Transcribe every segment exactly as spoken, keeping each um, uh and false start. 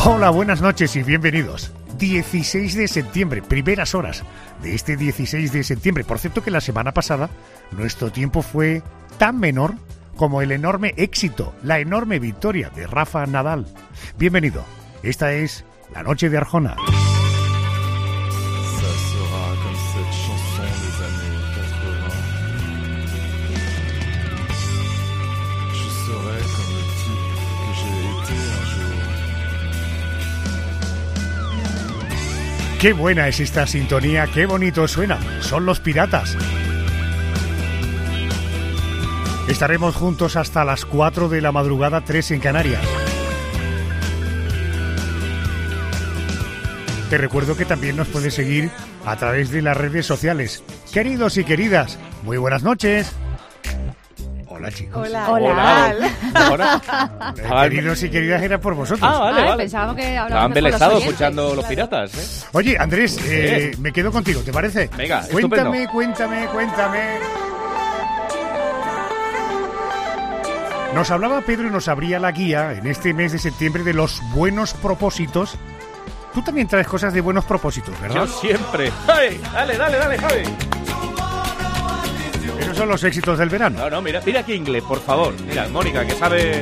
Hola, buenas noches y bienvenidos. dieciséis de septiembre, primeras horas de este dieciséis de septiembre. Por cierto que la semana pasada nuestro tiempo fue tan menor como el enorme éxito, la enorme victoria de Rafa Nadal. Bienvenido, esta es La Noche de Arjona. Qué buena es esta sintonía, qué bonito suena. Son Los Piratas. Estaremos juntos hasta las cuatro de la madrugada, tres en Canarias. Te recuerdo que también nos puedes seguir a través de las redes sociales. Queridos y queridas, muy buenas noches. Hola, chicos. Hola. Hola. Hola. Eh, queridos y queridas, era por vosotros. Ah, vale, Ay, vale. pensábamos que Estaban hablábamos con los embelesados oyentes. escuchando Los Claro. Piratas, ¿eh? Oye, Andrés, eh, me quedo contigo, ¿te parece? Venga, Cuéntame, estupendo. cuéntame, cuéntame. Nos hablaba Pedro y nos abría la guía en este mes de septiembre de los buenos propósitos. Tú también traes cosas de buenos propósitos, ¿verdad? Yo siempre. ¡Ay! Dale, dale, dale, Javi. Esos son los éxitos del verano. No, no, mira, mira qué inglés, por favor. Mira, Mónica, que sabe...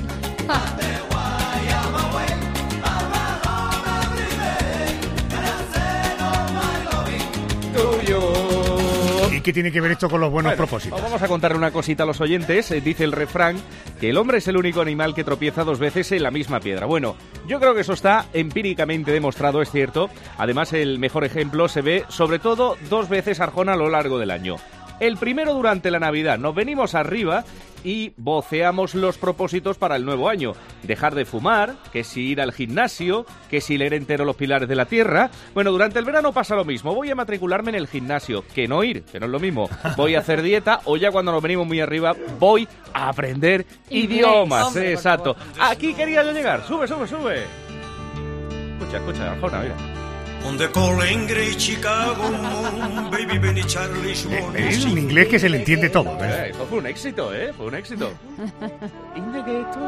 ¿Y qué tiene que ver esto con los buenos Bueno, propósitos? Vamos a contarle una cosita a los oyentes. Eh, Dice el refrán que el hombre es el único animal que tropieza dos veces en la misma piedra. Bueno, yo creo que eso está empíricamente demostrado, es cierto. Además, el mejor ejemplo se ve, sobre todo, dos veces Arjona a lo largo del año. El primero durante la Navidad. Nos venimos arriba y voceamos los propósitos para el nuevo año. Dejar de fumar, que si ir al gimnasio, que si leer entero Los Pilares de la Tierra. Bueno, durante el verano pasa lo mismo. Voy a matricularme en el gimnasio, que no ir, que no es lo mismo. Voy a hacer dieta o ya cuando nos venimos muy arriba voy a aprender Inglés. idiomas. Hombre, Eh, por exacto. favor. Aquí quería yo llegar. Sube, sube, sube. Escucha, escucha, Arjona, mira. Eh, es un inglés que se le entiende todo, Eh, ¿verdad? Esto fue un éxito, ¿eh? Fue un éxito. In the ghetto.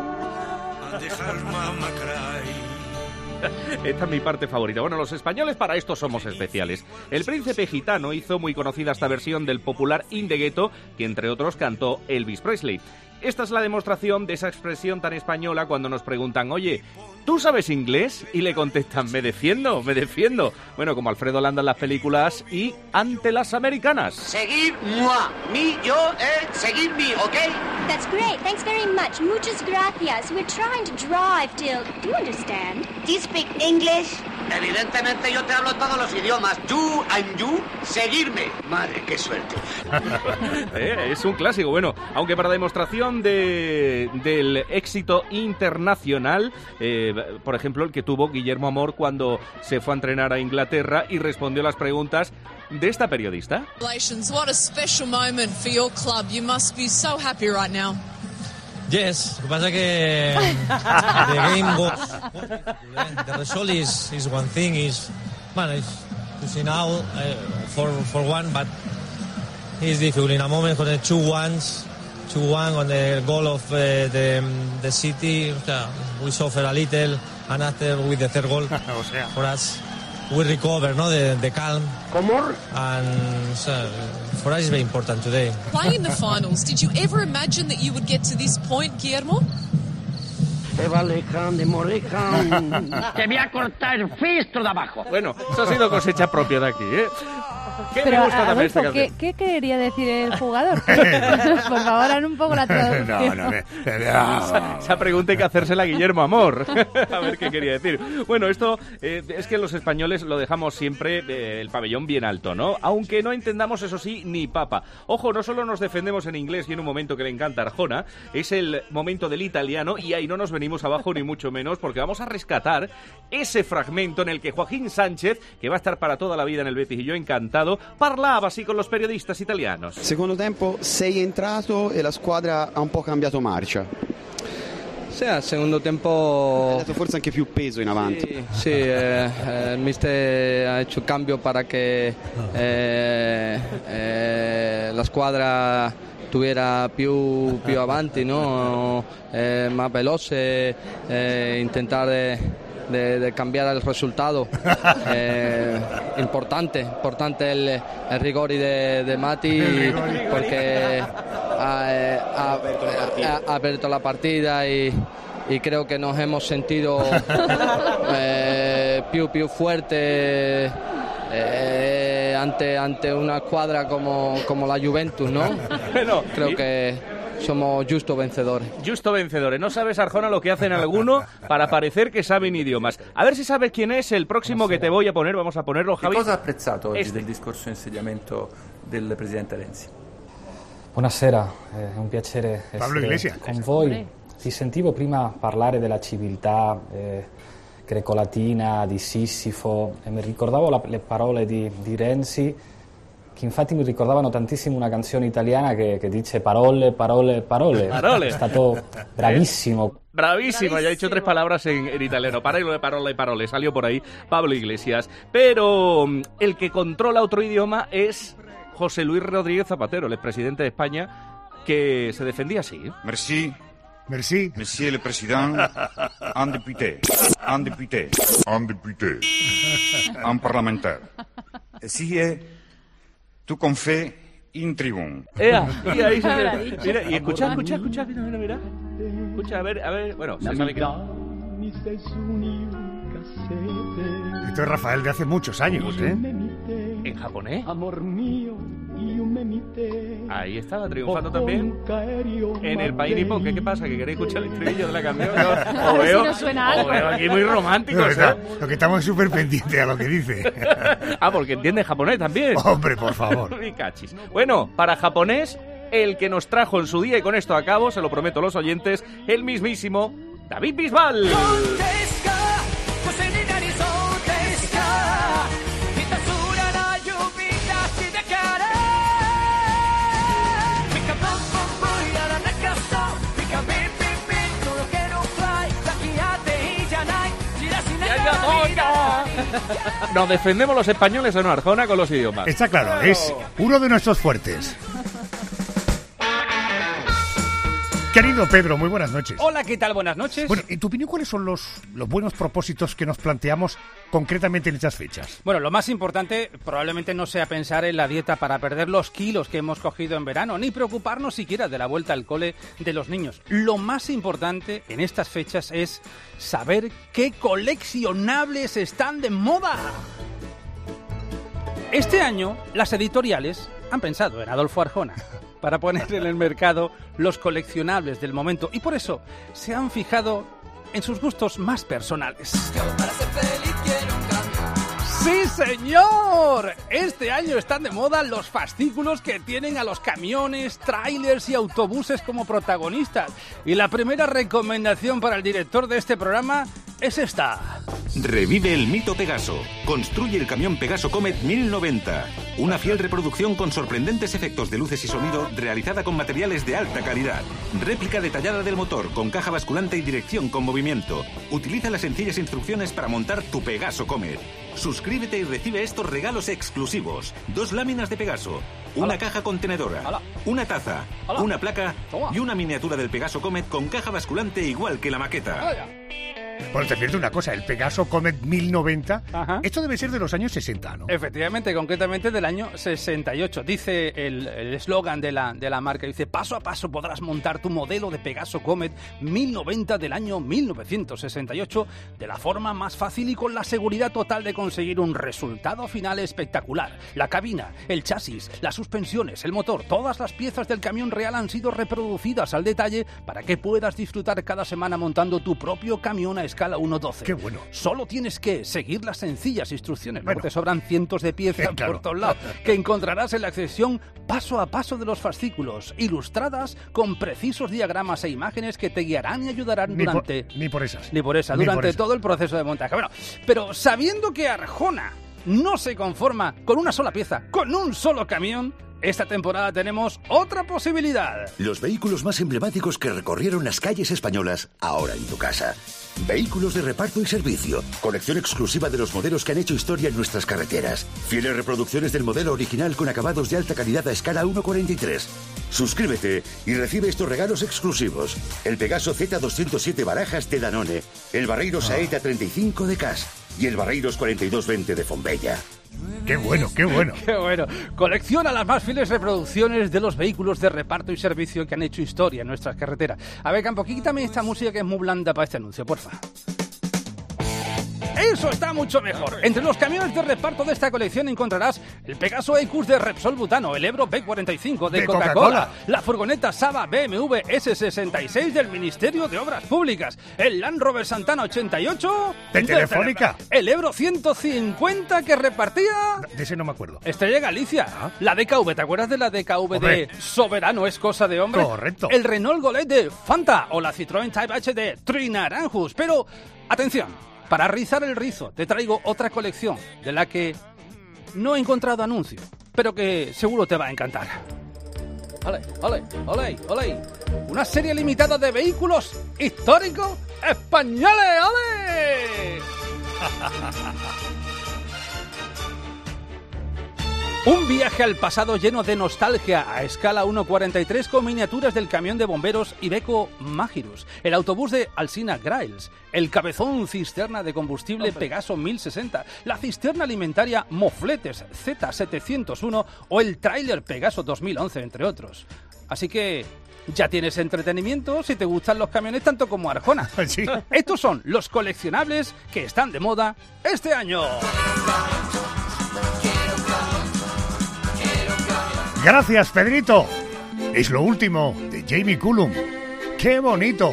Esta es mi parte favorita. Bueno, los españoles para esto somos especiales. El príncipe gitano hizo muy conocida esta versión del popular In the Ghetto, que entre otros cantó Elvis Presley. Esta es la demostración de esa expresión tan española cuando nos preguntan, oye, ¿tú sabes inglés? Y le contestan, me defiendo, me defiendo. Bueno, como Alfredo Landa en las películas y ante las americanas. Seguid-moi. Mi, yo, él, seguid-me, ¿ok? That's great. Thanks very much. Muchas gracias. We're trying to drive till... Do you understand? Do you speak English? Evidentemente yo te hablo todos los idiomas. You and you, seguirme. Madre, qué suerte. Eh, es un clásico. Bueno, aunque para demostración de, del éxito internacional, eh, por ejemplo, el que tuvo Guillermo Amor cuando se fue a entrenar a Inglaterra y respondió las preguntas de esta periodista. Congratulations, what a special moment for your club. You must be so happy right now. Yes, lo que pasa que the game go, the result is is one thing is man is to see now uh, for for one, but it's difficult in a moment with the two ones, two one on the goal of uh, the the city. O sea, we suffer a little, and after with the third goal, O sea, for us we recover, no, the the calm. ¿Cómo? And so, for us it's very important today. Playing in the finals, did you ever imagine that you would get to this point, Guillermo? Te va alejan de morejan. Te voy a cortar el fistro de abajo. Bueno, eso ha sido cosecha propia de aquí, ¿eh? ¿Qué Pero, me gusta también esta Adolfo, ¿qué, canción? ¿qué quería decir el jugador? Por favor, haz un poco la traducción. no, no, no. Esa pregunta hay que hacérsela a Guillermo Amor. A ver qué quería decir. Bueno, esto eh, es que los españoles lo dejamos siempre eh, el pabellón bien alto, ¿no? Aunque no entendamos, eso sí, ni papa. Ojo, no solo nos defendemos en inglés y en un momento que le encanta a Arjona, es el momento del italiano y ahí no nos venimos abajo ni mucho menos porque vamos a rescatar ese fragmento en el que Joaquín Sánchez, que va a estar para toda la vida en el Betis y yo encantado, parlava así con los periodistas italianos. Secondo tempo sei entrato e la squadra ha un po' cambiato marcia. Sì, al secondo tempo... Ha dato forse anche più peso in avanti. Sì, sì eh, eh, il mister ha hecho cambio para que eh, eh, la squadra tuviera più, più avanti, no? Eh, más veloce, eh, intentar de, de cambiar el resultado. eh, importante, importante el, el rigori de, de Mati, porque ha, ha, ha, ha abierto la partida y, y creo que nos hemos sentido eh, più, più fuerte eh, ante, ante una escuadra como, como la Juventus, ¿no? Bueno, creo que somos justo vencedores. Justo vencedores. No sabes, Arjona, lo que hacen alguno para parecer que saben idiomas. A ver si sabes quién es el próximo que te voy a poner. Vamos a ponerlo, Javi. Che cosa ha apprezzato oggi este. del discorso di insediamento del Presidente Renzi? Buonasera, è un piacere Pablo essere con voi. Ti sentivo prima parlare della civiltà eh, grecolatina, di Sissifo, e mi ricordavo la, le parole di, di Renzi, che infatti mi ricordavano tantissimo una canzone italiana che, che dice parole, parole, parole. Parole. È stato bravissimo. Bravísimo, ya he dicho tres palabras en, en italiano. Parole, parole, parole. Salió por ahí Pablo Iglesias. Pero um, el que controla otro idioma es José Luis Rodríguez Zapatero, el expresidente de España, que se defendía así. Merci. Merci. Monsieur le Président, un député, un député, un député, un parlementaire. Si tu confé in tribune. Ea, y ahí se ve. Mira, y escucha, escucha, escucha, mira, mira, mira. Escucha, a ver, a ver, bueno, se sabe que... Esto es Rafael de hace muchos años, ¿eh? ¿En japonés? Ahí estaba triunfando también en el país nipón. ¿Qué, ¿Qué pasa? ¿Que queréis escuchar el estribillo de la canción? No, o veo, si nos suena algo. o veo aquí muy romántico. No, ¿eh? está, lo que estamos súper pendientes a lo que dice. Ah, porque entiende japonés también. Hombre, por favor. Mi cachis. Bueno, para japonés, el que nos trajo en su día, y con esto acabo, se lo prometo a los oyentes, el mismísimo David Bisbal. Nos defendemos los españoles en Arjona con los idiomas. Está claro, es uno de nuestros fuertes. Querido Pedro, muy buenas noches. Hola, ¿qué tal? Buenas noches. Bueno, en tu opinión, ¿cuáles son los, los buenos propósitos que nos planteamos concretamente en estas fechas? Bueno, lo más importante probablemente no sea pensar en la dieta para perder los kilos que hemos cogido en verano, ni preocuparnos siquiera de la vuelta al cole de los niños. Lo más importante en estas fechas es saber qué coleccionables están de moda. Este año, las editoriales han pensado en Adolfo Arjona para poner en el mercado los coleccionables del momento, y por eso se han fijado en sus gustos más personales. ¡Sí, señor! Este año están de moda los fascículos que tienen a los camiones, trailers y autobuses como protagonistas. Y la primera recomendación para el director de este programa es esta. Revive el mito Pegaso. Construye el camión Pegaso Comet mil noventa. Una fiel reproducción con sorprendentes efectos de luces y sonido realizada con materiales de alta calidad. Réplica detallada del motor con caja basculante y dirección con movimiento. Utiliza las sencillas instrucciones para montar tu Pegaso Comet. Suscríbete y recibe estos regalos exclusivos. Dos láminas de Pegaso, una Hola. caja contenedora, Hola. una taza, Hola. una placa Toma. y una miniatura del Pegaso Comet con caja basculante igual que la maqueta. Hola. Bueno, te advierto una cosa, el Pegaso Comet mil noventa, Ajá. esto debe ser de los años sesenta, ¿no? Efectivamente, concretamente del año sesenta y ocho. Dice el eslogan de la, de la marca, dice, paso a paso podrás montar tu modelo de Pegaso Comet mil noventa del año mil novecientos sesenta y ocho de la forma más fácil y con la seguridad total de conseguir un resultado final espectacular. La cabina, el chasis, las suspensiones, el motor, todas las piezas del camión real han sido reproducidas al detalle para que puedas disfrutar cada semana montando tu propio camión a escala uno doce. ¡Qué bueno! Solo tienes que seguir las sencillas instrucciones, bueno. porque te sobran cientos de piezas eh, claro. por todos lados, que encontrarás en la sección paso a paso de los fascículos, ilustradas con precisos diagramas e imágenes que te guiarán y ayudarán ni durante... Por, ni por esas. Ni por esas, ni durante por esa. todo el proceso de montaje. Bueno, pero sabiendo que Arjona no se conforma con una sola pieza, con un solo camión, esta temporada tenemos otra posibilidad. Los vehículos más emblemáticos que recorrieron las calles españolas, ahora en tu casa. Vehículos de reparto y servicio. Colección exclusiva de los modelos que han hecho historia en nuestras carreteras. Fieles reproducciones del modelo original con acabados de alta calidad a escala uno cuarenta y tres. Suscríbete y recibe estos regalos exclusivos. El Pegaso Z doscientos siete Barajas de Danone. El Barreiros Saeta treinta y cinco de Cas. Y el Barreiros cuarenta y dos veinte de Fombella. ¡Qué bueno, qué bueno! ¡Qué bueno! Colecciona las más fieles reproducciones de los vehículos de reparto y servicio que han hecho historia en nuestras carreteras. A ver, Campo, quítame esta música que es muy blanda para este anuncio, porfa. ¡Eso está mucho mejor! Entre los camiones de reparto de esta colección encontrarás el Pegaso Ecus de Repsol Butano, el Ebro B cuarenta y cinco de, de Coca-Cola, Coca-Cola, la furgoneta Saba B M W S sesenta y seis del Ministerio de Obras Públicas, el Land Rover Santana ochenta y ocho... de Telefónica, el Ebro ciento cincuenta que repartía... De ese no me acuerdo. Estrella Galicia, ¿Ah? La D K V, ¿te acuerdas de la D K V Hombre. de Soberano es cosa de hombre? Correcto. El Renault Golf de Fanta o la Citroën Type H de Trinaranjus. Pero, atención, para rizar el rizo te traigo otra colección de la que no he encontrado anuncio, pero que seguro te va a encantar. ¡Ole, ole, ole, ole! Una serie limitada de vehículos históricos españoles, ¡ole! Un viaje al pasado lleno de nostalgia a escala uno cuarenta y tres con miniaturas del camión de bomberos Iveco Magirus, el autobús de Alsina Grails, el cabezón cisterna de combustible Pegaso mil sesenta, la cisterna alimentaria Mofletes Z setecientos uno o el tráiler Pegaso dos mil once, entre otros. Así que ya tienes entretenimiento si te gustan los camiones tanto como Arjona. Sí. Estos son los coleccionables que están de moda este año. Gracias, Pedrito. Es lo último de Jamie Cullum. ¡Qué bonito!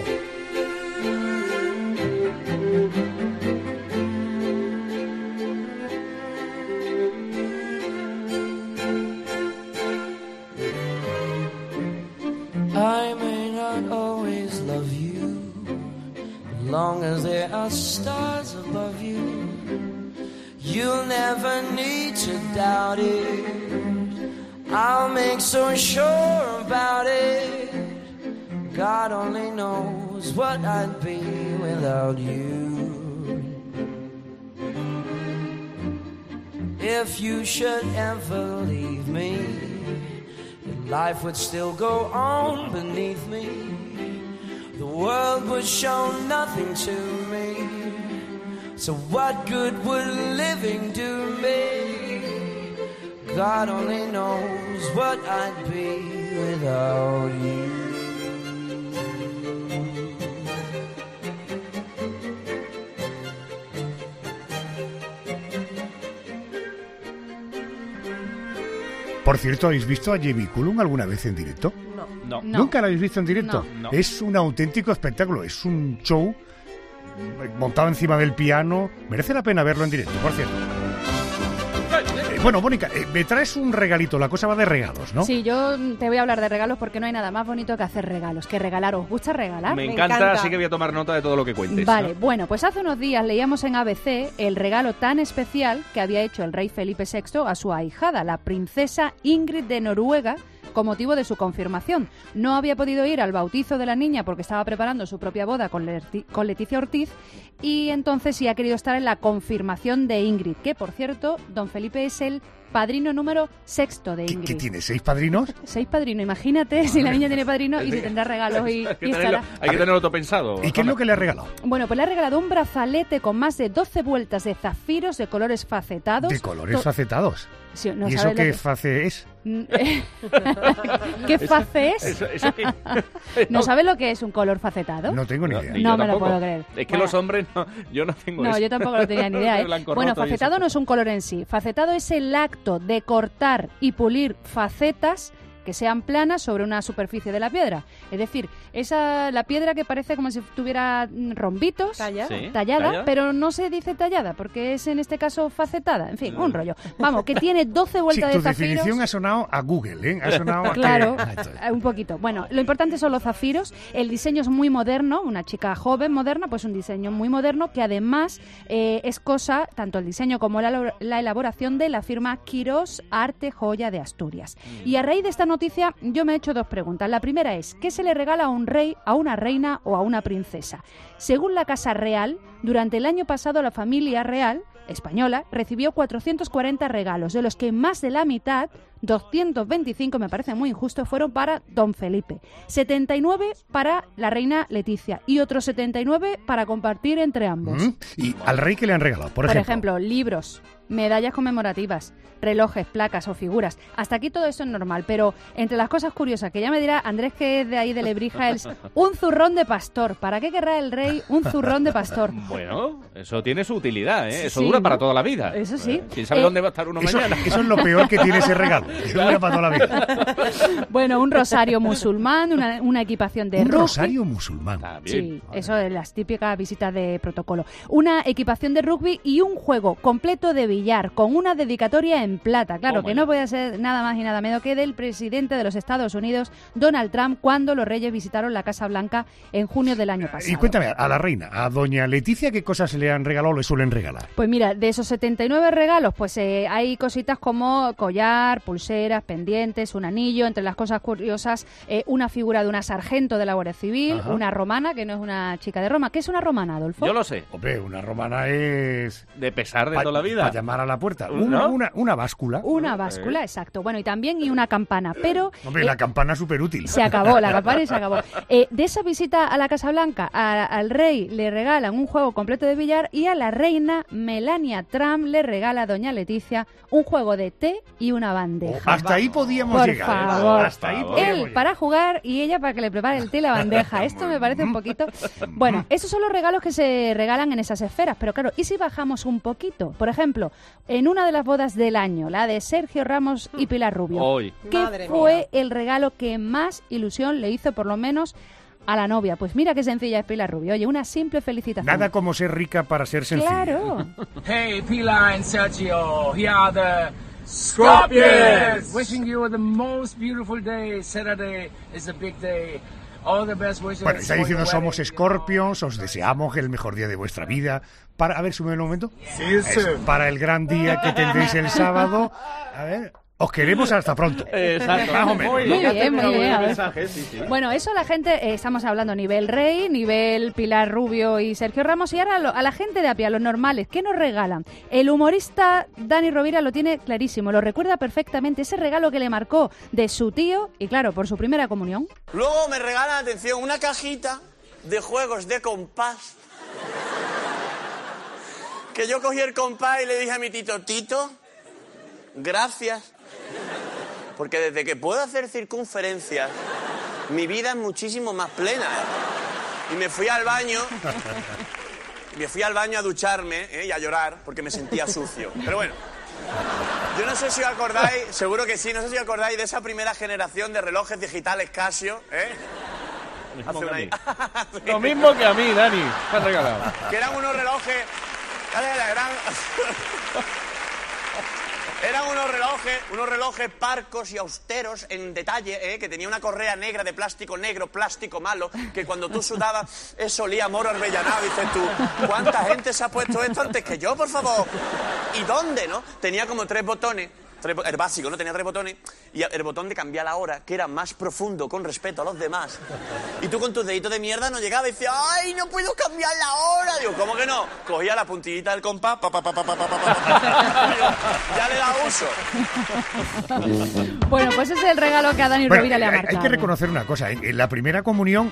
I may not always love you, as long as there are stars above you. You'll never need to doubt it. I'll make so sure about it. God only knows what I'd be without you. If you should ever leave me, life would still go on beneath me. The world would show nothing to me. So what good would living do me? God only knows what I'd be without you. Por cierto, ¿habéis visto a Jamie Cullum alguna vez en directo? No. No. ¿Nunca la habéis visto en directo? No. Es un auténtico espectáculo, es un show montado encima del piano. Merece la pena verlo en directo, por cierto. Eh, bueno, Mónica, eh, me traes un regalito, la cosa va de regalos, ¿no? Sí, yo te voy a hablar de regalos porque no hay nada más bonito que hacer regalos, que regalar. ¿Os gusta regalar? Me Me encanta, encanta. así que voy a tomar nota de todo lo que cuentes. Vale, ¿no? bueno, pues hace unos días leíamos en A B C el regalo tan especial que había hecho el rey Felipe sexto a su ahijada, la princesa Ingrid de Noruega, con motivo de su confirmación. No había podido ir al bautizo de la niña porque estaba preparando su propia boda con, Leti- con Leticia Ortiz, y entonces sí ha querido estar en la confirmación de Ingrid, que por cierto, don Felipe es el padrino número sexto de ¿Qué, Ingrid. qué tiene? ¿Seis padrinos? Seis padrinos, imagínate si la niña tiene padrino y si tendrá regalos y, hay que y tenerlo, estará. hay que tenerlo todo pensado. ¿Y qué es lo que le ha regalado? Bueno, pues le ha regalado un brazalete con más de doce vueltas de zafiros de colores facetados. De colores To- facetados. Sí, no ¿Y eso sabes lo qué que- face es? ¿Qué face es? Eso- eso que- ¿No sabes lo que es un color facetado? No tengo ni idea. ni No yo me lo tampoco. puedo creer. Es que Bueno. los hombres, no, yo no tengo No, eso. yo tampoco lo tenía ni idea, ¿eh? Blanco, Bueno, roto y facetado eso. no es un color en sí. Facetado es el acto de cortar y pulir facetas que sean planas sobre una superficie de la piedra. Es decir, esa la piedra que parece como si tuviera rombitos, Talla. sí, tallada, tallada, pero no se dice tallada, porque es en este caso facetada. En fin, un rollo. Vamos, que tiene doce vueltas sí, de zafiros. Tu definición ha sonado a Google, ¿eh? Ha sonado a Claro, que... un poquito. Bueno, lo importante son los zafiros. El diseño es muy moderno, una chica joven, moderna, pues un diseño muy moderno que además eh, es cosa, tanto el diseño como la, la elaboración de la firma Quirós Arte Joya de Asturias. Mm. Y a raíz de esta noticia yo me he hecho dos preguntas. La primera es, ¿qué se le regala a un rey, a una reina o a una princesa? Según la Casa Real, durante el año pasado la familia real española recibió cuatrocientos cuarenta regalos, de los que más de la mitad, doscientos veinticinco, me parece muy injusto, fueron para don Felipe, setenta y nueve para la reina Leticia y otros setenta y nueve para compartir entre ambos. ¿Mm? ¿Y al rey qué le han regalado? Por, Por ejemplo, ejemplo, libros, medallas conmemorativas, relojes, placas o figuras. Hasta aquí todo eso es normal, pero entre las cosas curiosas que ya me dirá Andrés, que es de ahí de Lebrija, es un zurrón de pastor. ¿Para qué querrá el rey un zurrón de pastor? Bueno, eso tiene su utilidad, ¿eh? Eso Sí, dura ¿no? para toda la vida. Eso sí. ¿Quién sabe Eh, dónde va a estar uno eso, mañana? eso es lo peor que tiene ese regalo. Que dura para toda la vida. Bueno, un rosario musulmán, una, una equipación de Un rugby. rosario musulmán. Sí, eso es las típicas visitas de protocolo. Una equipación de rugby y un juego completo de billar con una dedicatoria en plata. Claro, Toma que ya. no puede ser nada más y nada menos que del presidente de los Estados Unidos, Donald Trump, cuando los reyes visitaron la Casa Blanca en junio del año pasado. Y cuéntame, a la reina, a doña Leticia, ¿qué cosas le han regalado o le suelen regalar? Pues mira, de esos setenta y nueve regalos, pues eh, hay cositas como collar, pulseras, pendientes, un anillo, entre las cosas curiosas, eh, una figura de una sargento de la Guardia Civil, Ajá. una romana, que no es una chica de Roma. ¿Qué es una romana, Adolfo? Yo lo sé. Hombre, una romana es... De pesar de pa- toda la vida. Para llamar a la puerta. ¿No? Una, una, una báscula. Una báscula, exacto. Bueno, y también y una campana, pero... Hombre, eh, la campana súper útil. Se acabó, la campana y se acabó. Eh, de esa visita a la Casa Blanca, a- al rey le regalan un juego completo de billar y a la reina Melania Trump le regala a doña Leticia un juego de té y una bandeja. Hasta ahí podíamos Por llegar. ¿eh? favor. Hasta ahí podíamos Él llegar. para jugar y ella para que le prepare el té y la bandeja. Esto me parece un poquito... Bueno, esos son los regalos que se regalan en esas esferas, pero claro, ¿y si bajamos un poquito? Por ejemplo, en una de las bodas del año, la de Sergio Ramos y Pilar Rubio, Hoy. ¿qué Madre fue mía. el regalo que más ilusión le hizo por lo menos a la novia? Pues mira qué sencilla es Pilar Rubio. Oye, una simple felicitación. Nada como ser rica para ser sencilla. Claro. Hey, Pilar and Sergio, here are the Scorpions! Wishing you the most beautiful day. Saturday is a big day. All the best wishes. Bueno, está for diciendo your somos wedding. Scorpions, os deseamos el mejor día de vuestra vida. Para, a ver, sube un momento. See you Es soon. para el gran día que tendréis el sábado. A ver, os queremos hasta pronto. Exacto. Más o menos. Muy Muy ya bien, terminado muy bien, el a ver. mensaje, sí, sí. Bueno, eso a la gente, eh, estamos hablando a nivel rey, nivel Pilar Rubio y Sergio Ramos, y ahora a, lo- a la gente de a pie, a los normales, ¿qué nos regalan? El humorista Dani Rovira lo tiene clarísimo, lo recuerda perfectamente, ese regalo que le marcó de su tío, y claro, por su primera comunión. Luego me regalan, atención, una cajita de juegos de compás. Que yo cogí el compás y le dije a mi tito, Tito, gracias. Porque desde que puedo hacer circunferencias, mi vida es muchísimo más plena. Y me fui al baño, me fui al baño a ducharme ¿eh? y a llorar porque me sentía sucio. Pero bueno, yo no sé si os acordáis, seguro que sí, no sé si os acordáis de esa primera generación de relojes digitales Casio, ¿eh? Lo mismo Hace que una- a mí. Lo mismo que a mí, Dani. Te han regalado. Que eran unos relojes... Dale, la gran... Eran unos relojes, unos relojes parcos y austeros en detalle, ¿eh? Que tenía una correa negra de plástico negro, plástico malo, que cuando tú sudabas eso olía a moro arvellanado. Dices tú, ¿cuánta gente se ha puesto esto antes que yo, por favor? ¿Y dónde, no? Tenía como tres botones. Tres, el básico, ¿no? Tenía tres botones. Y el botón de cambiar la hora, que era más profundo con respecto a los demás. Y tú con tus deditos de mierda no llegabas y decías, ¡ay, no puedo cambiar la hora! Digo, ¿cómo que no? Cogía la puntillita del compás, pa, pa, pa, pa, pa, pa, pa, pa, pa. Digo, ya le da uso. Bueno, pues ese es el regalo que a Dani Bueno, Rovira le ha hay, marcado. hay que reconocer una cosa, en, en la primera comunión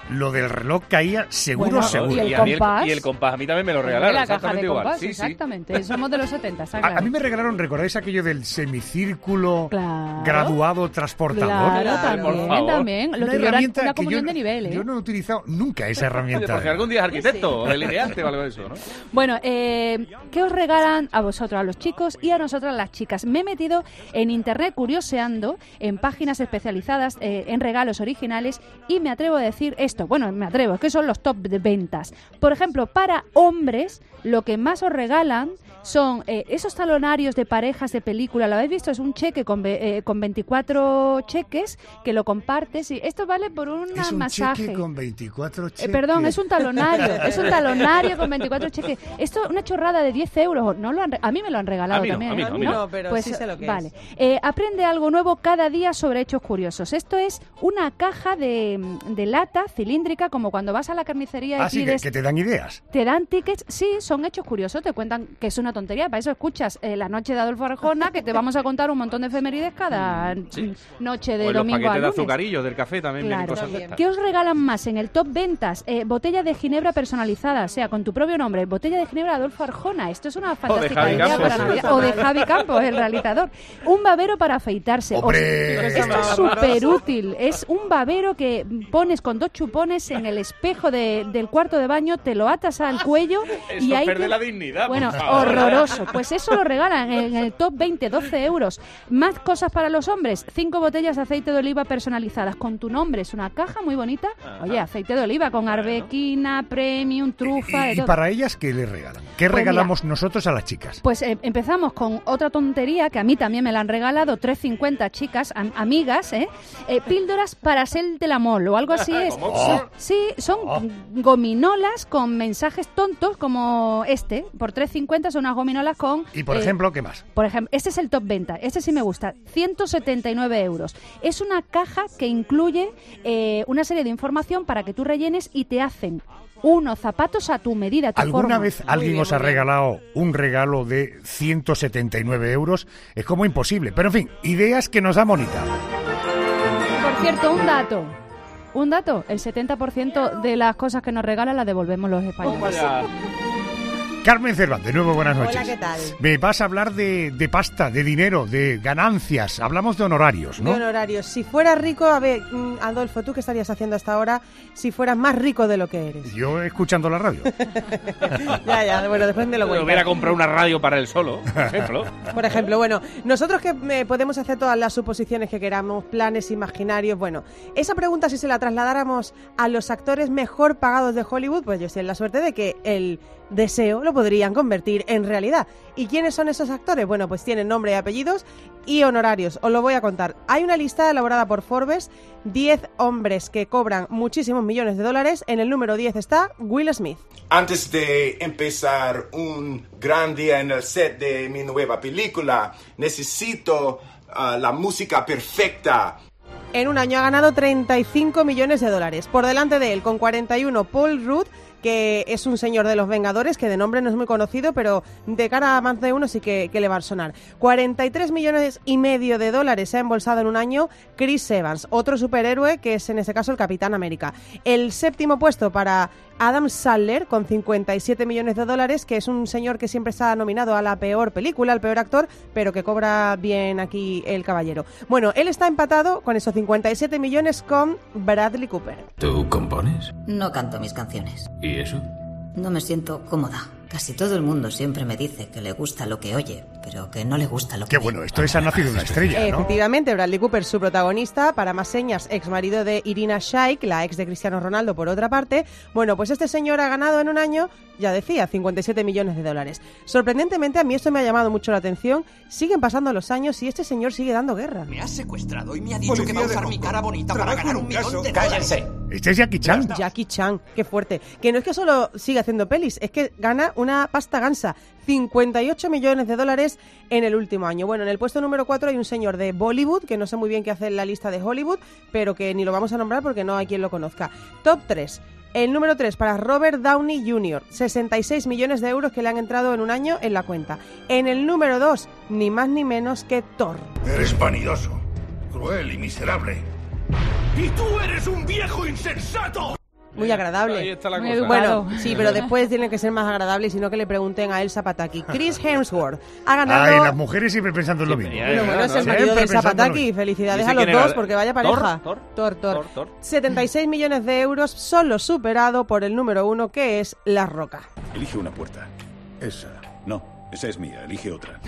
lo del reloj caía seguro, Bueno, seguro. ¿y el y, a mí compás? y el compás a mí también me lo regalaron. La caja exactamente de igual. compás, Sí, sí. exactamente. Somos de los setenta, está A, claro. a mí me regalaron, ¿recordáis aquello del semicírculo Claro. graduado transportador? Claro, Claro, por también, favor. también. Lo Una tuyo era herramienta una que yo comunión no- de nivel, ¿eh? Yo no he utilizado nunca esa Oye, herramienta. porque algún día es arquitecto o delineante o algo de eso, ¿no? Bueno, eh, ¿qué os regalan a vosotros, a los chicos, y a nosotras, las chicas? Me he metido en internet curioseando en páginas especializadas eh, en regalos originales y me atrevo a decir esto. Bueno, me atrevo, es que son los top de ventas. Por ejemplo, para hombres, lo que más os regalan son eh, esos talonarios de parejas de película. ¿Lo habéis visto? Es un cheque con, ve- eh, con veinticuatro cheques que lo compartes y esto vale por un Es un masaje. cheque con veinticuatro cheques. Eh, perdón, es un talonario, es un talonario con veinticuatro cheques. Esto una chorrada de diez euros, no lo han re- a mí me lo han regalado A mí no, también. a mí no, a mí no. No, pero Pues, sí sé lo que vale. es. Eh, aprende algo nuevo cada día sobre hechos curiosos. Esto es una caja de, de lata cilíndrica, como cuando vas a la carnicería y Ah, sí, que, pides... que te dan ideas. Te dan tickets, sí, son hechos curiosos, te cuentan que es una tontería, para eso escuchas eh, La Noche de Adolfo Arjona, que te vamos a contar un montón de efemérides cada Sí. noche de O en los domingo a paquetes de lunes. azucarillos del café también vienen Claro. cosas de estas. ¿Qué os regalan más en el top ventas? Eh, botella de ginebra personalizada, o sea, con tu propio nombre. Botella de ginebra Adolfo Arjona. Esto es una fantástica Javi idea Campos. para Navidad. O de Javi Campos, el realizador. Un babero para afeitarse. Os- ¡Hombre! esto es súper útil. Es un babero que pones con dos chupones en el espejo de- del cuarto de baño, te lo atas al cuello Eso y ahí... pierde te- la dignidad, Bueno, por favor. horroroso. Pues eso lo regalan en el top veinte, doce euros. Más cosas para los hombres. Cinco botellas de aceite de oliva personalizadas con tu nombre. Es una caja muy bonita. Oye, aceite de oliva con arbequina, premium, trufa, de ¿Y todo. para ellas qué les regalan? ¿Qué Pues regalamos nosotros a las chicas? Pues eh, empezamos con otra tontería que a mí también me la han regalado, tres cincuenta chicas, am- amigas, ¿eh? Eh, píldoras para ser del amor o algo así es. ¿Cómo? Sí, sí, son gominolas con mensajes tontos como este. Por tres cincuenta son unas gominolas con... Y por eh, ejemplo, ¿qué más? Por ejemplo, este es el top venta, este sí me gusta, ciento setenta y nueve euros. Es una caja que incluye eh, una serie de información para que tú rellenes y te hacen unos zapatos a tu medida, a tu ¿Alguna forma. vez alguien bien, os ha muy bien. regalado un regalo de ciento setenta y nueve euros? Es como imposible. Pero en fin, ideas que nos da Mónica. Por cierto, un dato. Un dato, el setenta por ciento de las cosas que nos regalan las devolvemos los españoles. Vaya. Carmen Cervantes, de nuevo buenas noches. Hola, ¿qué tal? Me vas a hablar de, de pasta, de dinero, de ganancias. Hablamos de honorarios, ¿no? De honorarios. Si fueras rico, a ver, mm, Adolfo, ¿tú qué estarías haciendo hasta ahora si fueras más rico de lo que eres? Yo escuchando la radio. Ya, ya, bueno, después me lo Me cuentas. hubiera comprado una radio para él solo, por ejemplo. Por ejemplo, bueno, nosotros que eh, podemos hacer todas las suposiciones que queramos, planes imaginarios, bueno, esa pregunta si se la trasladáramos a los actores mejor pagados de Hollywood, pues yo estoy en la suerte de que el deseo lo podrían convertir en realidad. ¿Y quiénes son esos actores? Bueno, pues tienen nombre y apellidos y honorarios. Os lo voy a contar. Hay una lista elaborada por Forbes, diez hombres que cobran muchísimos millones de dólares. En el número diez está Will Smith. Antes de empezar un gran día en el set de mi nueva película, necesito uh, la música perfecta. En un año ha ganado treinta y cinco millones de dólares. Por delante de él, con cuarenta y uno, Paul Rudd, que es un señor de los Vengadores, que de nombre no es muy conocido, pero de cara a más de uno sí que, que le va a sonar. cuarenta y tres millones y medio de dólares se ha embolsado en un año Chris Evans, otro superhéroe que es en este caso el Capitán América. El séptimo puesto para Adam Sandler, con cincuenta y siete millones de dólares, que es un señor que siempre está nominado a la peor película, al peor actor, pero que cobra bien aquí el caballero. Bueno, él está empatado con esos cincuenta y siete millones con Bradley Cooper. ¿Tú compones? No canto mis canciones. ¿Y eso? No me siento cómoda. Casi todo el mundo siempre me dice que le gusta lo que oye, pero que no le gusta lo que Qué bueno, esto es Ha nacido una estrella, ¿no? Efectivamente, Bradley Cooper, su protagonista, para más señas, ex marido de Irina Shayk, la ex de Cristiano Ronaldo, por otra parte. Bueno, pues este señor ha ganado en un año, ya decía, cincuenta y siete millones de dólares. Sorprendentemente, a mí esto me ha llamado mucho la atención. Siguen pasando los años y este señor sigue dando guerra. Me ha secuestrado y me ha dicho que va a usar mi cara bonita para ganar un millón de ¡Cállense! Este es Jackie Chan. Jackie Chan, qué fuerte. Que no es que solo siga haciendo pelis, es que gana una pasta gansa. cincuenta y ocho millones de dólares en el último año. Bueno, en el puesto número cuatro hay un señor de Bollywood, que no sé muy bien qué hace en la lista de Hollywood, pero que ni lo vamos a nombrar porque no hay quien lo conozca. Top tres. El número tres para Robert Downey junior, sesenta y seis millones de euros que le han entrado en un año en la cuenta. En el número dos, ni más ni menos que Thor. Eres vanidoso, cruel y miserable. ¡Y tú eres un viejo insensato! muy agradable. Ahí está la Muy cosa. educado. Bueno, sí, pero después tiene que ser más agradable, sino que le pregunten a Elsa Pataki. Chris Hemsworth ha ganado... Ay, las mujeres siempre pensando en lo mismo. Bueno, bueno, es el marido de Elsa Pataki. Felicidades a los dos, porque vaya pareja. ¿Thor? Thor, Thor. Thor, Thor. setenta y seis millones de euros, solo superado por el número uno, que es La Roca. Elige una puerta. Esa. No, esa es mía. Elige otra.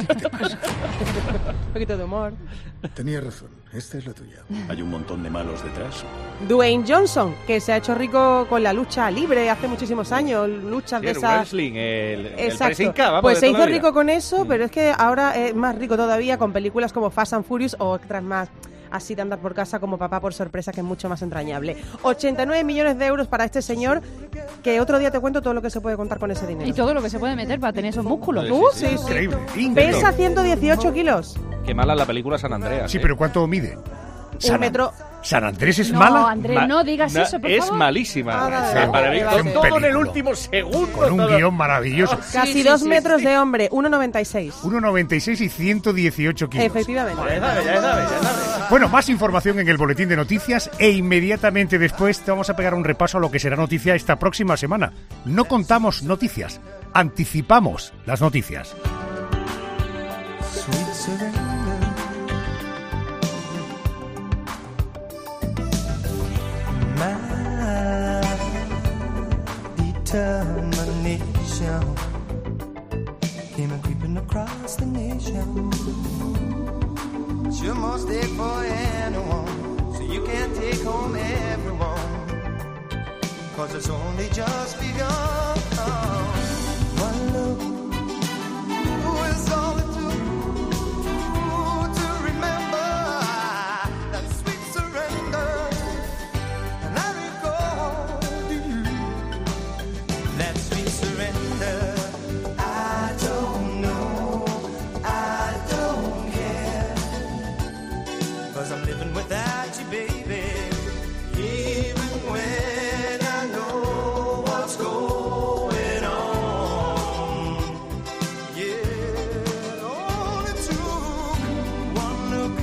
Un poquito de humor. Tenía razón. Esta es la tuya. Hay un montón de malos detrás. Dwayne Johnson, que se ha hecho rico con la lucha libre hace muchísimos años, luchas Sí, de el esas... wrestling, el, el Exacto. pressing K, vamos, Pues de se toda hizo la vida. rico con eso, pero es que ahora es más rico todavía con películas como Fast and Furious o otras más así de andar por casa como Papá por sorpresa, que es mucho más entrañable. ochenta y nueve millones de euros para este señor, que otro día te cuento todo lo que se puede contar con ese dinero. Y todo lo que se puede meter para tener esos músculos. Uh, sí, sí. Increíble, increíble. Pesa ciento dieciocho kilos. Qué mala la película San Andreas. Sí, ¿eh? pero ¿cuánto mide? Un metro... ¿San Andrés es No, mala? Andrés, Ma- no digas na- eso, por Es favor. malísima. Ah, vale, Sí, vale, para vale, mí, vale. con todo en el Película. último segundo. Con un todo. guión maravilloso. Casi Sí, dos sí, sí, metros sí. de hombre, uno noventa y seis. uno noventa y seis y ciento dieciocho kilos. Efectivamente. Ya sabes, ya sabes, ya sabes. Bueno, más información en el boletín de noticias e inmediatamente después te vamos a pegar un repaso a lo que será noticia esta próxima semana. No contamos noticias, anticipamos las noticias. Sweet surrender. My determination came creeping across the nation. You must stay for anyone, so you can't take home everyone, 'cause it's only just begun. One look is all it took to remember that sweet surrender. And I recall to you that sweet surrender. I don't know, I don't care, 'cause I'm living without you, baby. Even when I know what's going on. Yeah, it only took one look,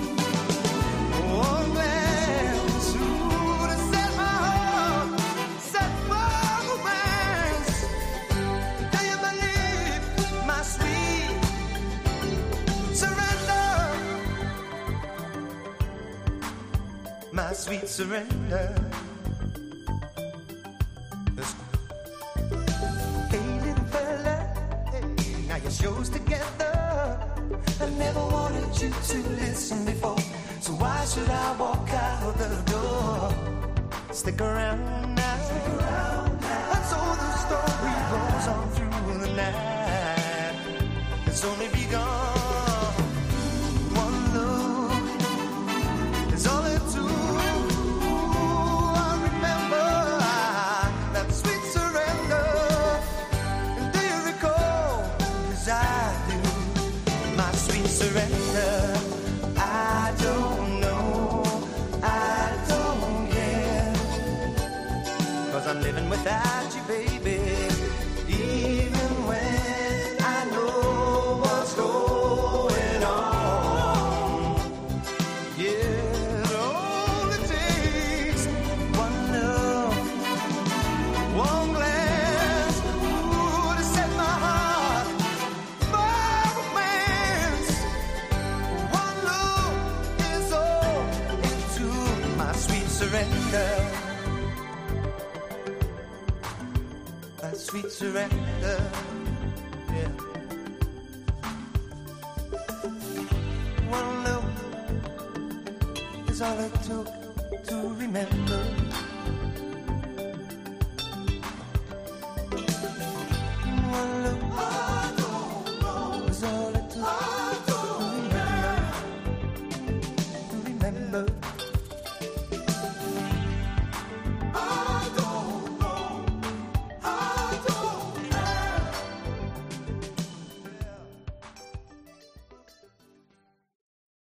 one glance to set my heart, set my romance. Do you believe my sweet surrender? My sweet surrender. Hey, little fella, hey, now your show's together. I never wanted you to listen before, so why should I walk out the door? Stick around now, stick around now. And so the story goes on through the night. It's only begun. One look is all it took. I remember that sweet surrender. And do you recall? 'Cause I do. My sweet surrender. I don't know, I don't care, 'cause I'm living without you, baby. Even when I know what's going on. Yeah, it only takes one look, one glance, ooh, to set my heart for romance. One look is all it took. My sweet surrender. My sweet surrender. Yeah. One look is all it took to remember.